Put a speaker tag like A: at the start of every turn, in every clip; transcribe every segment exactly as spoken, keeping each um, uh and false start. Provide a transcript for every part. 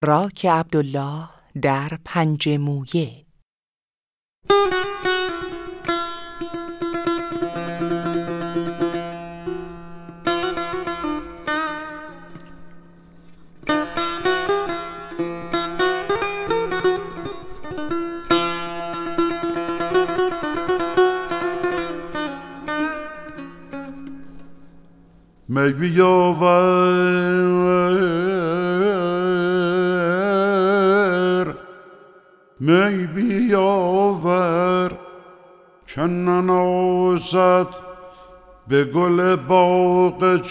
A: راک عبدالله در پنجه مویه.
B: می بیاور می بیاور که ننازد به گل باغ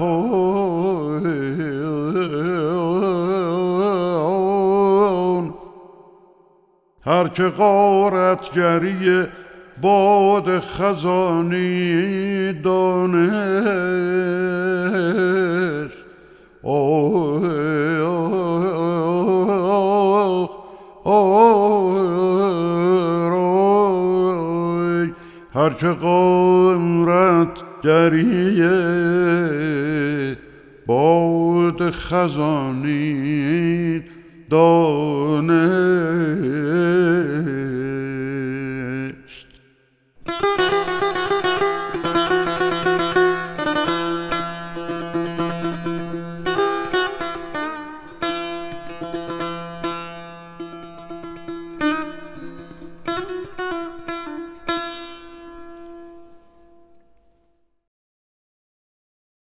B: جهان. هر که غارت جری باد خزانی دانش، آه آه آه، هر که غارت جری باد خزانی دانست.